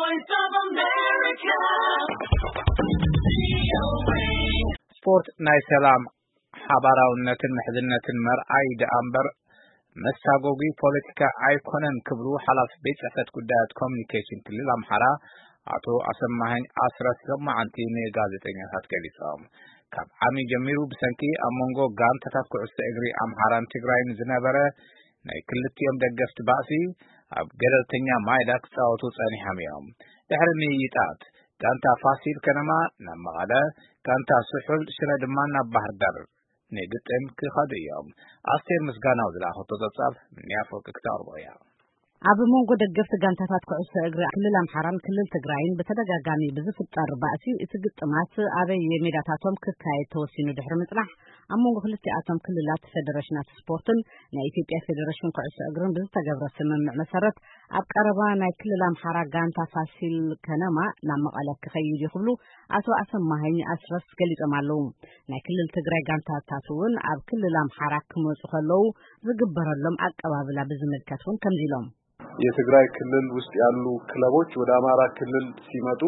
Voice of America. ስፖርት ናይ ሰላም ሓባራውነትን ምሕዝነትን መርአይ ደኣምበር መሳጎጊ ፖለቲካ ኣይኮነን ክብሉ ሓላፊ ቤት ጽሕፈት ጉዳያት ኮሚኒኬሽን ክልል አምሓራ አቶ አሰማኸኝ አስረስ ሰማዓንቲ ንጋዜጠኛታት ገሊጾም ካብ ዓሚ ጀሚሩ ብሰንኪ ኣብ መንጎ ጋንታታት ኩዕሶ እግሪ አምሓራን ትግራይን ዝነበረ ናይ ክልቲኦም ደገፍቲ ባእሲ ኣብ ገለልተኛ ማይዳ ክጻወቱ ጸኒሖም እዮም ድሕሪ ምይይጣት ጋንታ ፋሲል ከነማ ናብ መቐለ ጋንታ ስሑል ሽረ ድማ ናብ ባህር ዳር ንግጥም ክኸዱ እዮም ኣስቴር ምስጋናው ዝለኣኸቶ ጸብጻብ ንያፎቅ ክተቕርቦያ ኣብ መንጎ ደገፍቲ ጋንታታት ኩዕሶ እግሪ ክልል አምሓራን ክልል ትግራይን በተደጋጋሚ ብዝፍጠር ባእሲ እቲ ግጥማት ኣበይ ሜዳታቶም ክካየድ ተወሲኑ ድሕሪ ምጽናሕ ኣብ መንጎ ክልቲኣቶም ክልላት ፌደሬሽናት ስፖርትን ናይ ኢትዮጵያ ፌደሬሽን ኩዕሶ እግርን ብዝተገብረ ስምምዕ መሰረት ኣብ ቀረባ ናይ ክልል አምሓራ ጋንታ ፋሲል ከነማ ናብ መቐለ ክኸይድ ይኽብሉ ኣቶ አሰማኸኝ አስረስ ገሊጾም ኣለዉ ናይ ክልል ትግራይ ጋንታታት እውን ኣብ ክልል አምሓራ ክመጹ ከለዉ ዝግበረሎም አቀባበላ ብዝምልከት እውን ከምዚ ኢሎም የትግራይ ክልል ውስጥ ያሉ ክለቦች ወደ አማራ ክልል ሲመጡ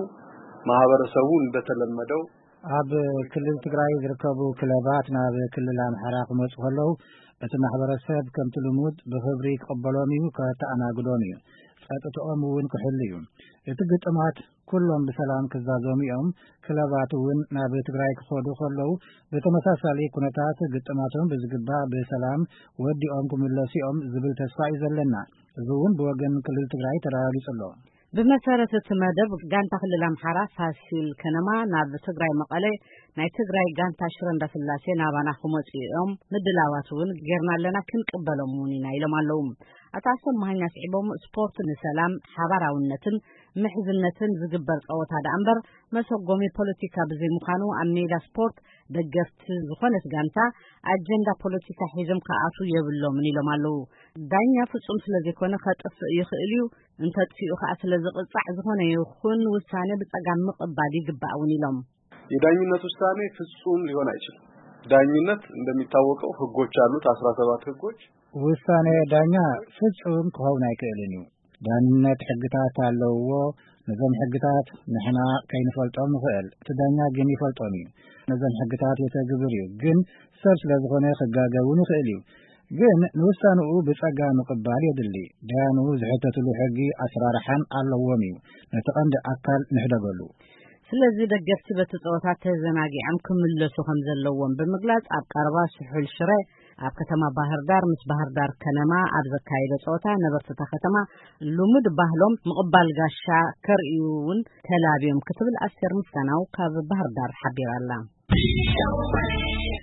ማህበረሰቡ እንደተለመደው ኣብ ክልል ትግራይ ዝርከቡ ክለባት ናብ ክልል አምሓራ ክመጹ ከለዉ እቲ ማህበረሰብ ከምቲ ልሙድ ብኽብሪ ክቕበሎም እዩ ከተኣናግዶም እዩ ጸጥታኦም እውን ክሕሉ እዩ እቲ ግጥማት ኩሎም ብሰላም ክዛዘሙ እዮም ክለባት እውን ናብ ትግራይ ክኸዱ ከለዉ ብተመሳሳሊ ኩነታት ግጥማቶም ብዝግባእ ብሰላም ወዲኦም ክምለሱ እዮም ዝብል ተስፋ እዩ ዘለና እዚ እውን ብወገን ክልል ትግራይ ተረጋጊጹ ኣሎ بمسارة مدب جانتا خلال أمحارة فاسيل كنما ناب تجري مقالة ناي تجري جانتا شرندا سلاسي نابانا خمس يوم ندلاواتون غيرنا لنا كن قبلموني نايل مالهم أتعصم مهي ناس عبهم سبورت نسلام حبارا ونتن محزنتن زجبر قوات هذا أمبر مسوقومي بوليتيكا بزي مخانو أمنيدا سبورت دقفت زخونة جانتا أجندا بوليتيكا حزم كأسو يبلو مني لمالو داينيا فصوم سلازيكونا خطف يخيليو انت تفيقو خاصل زقصع زخونة يخون وسانة بتقام مقبالي قبعوني لهم የዳኝነት ውሳኔ ፍጹም ሊሆን አይችልም ዳኝነት እንደሚታወቀው ህጎች አሉት 17 ህጎች ውሳኔ ዳኛ ፍጹም ከሆነ አይከለኒ ዳኝነት ህግታት አለውዎ ነዘም ህግታት ንሕና ከይንፈልጦም ንኽእል ተዳኛ ግን ይፈልጦም እዩ ነዘም ህግታት የተግብር እዩ ግን ሰብ ስለዝኾነ ክጋገቡ ንኽእል እዩ ግን ንውሳኔኡ ብጸጋ ምቕባል የድሊ ዳያኑ ዝሕተትሉ ሕጊ ኣስራርሓን ኣለዎም እዩ ነቲ ቀንዲ ኣካል ንሕደገሉ ስለዚህ ደገፍቲ በተጻወታት ተዘናጊዓም ክምለሱ ከም ዘለዎም ብምግላጽ ኣብ ቀረባ ስሑል ሽረ ኣብ ከተማ ባህር ዳር ምስ ባህር ዳር ከነማ ኣብ ዘካየደ ጸወታ ነበርተታ ከተማ ልሙድ ባህሎም ምቕባል ጋሻ ከርእዩውን ተላብዮም ክትብል ኣስቴር ምስጋናው ካብ ባህር ዳር ሓቢራላ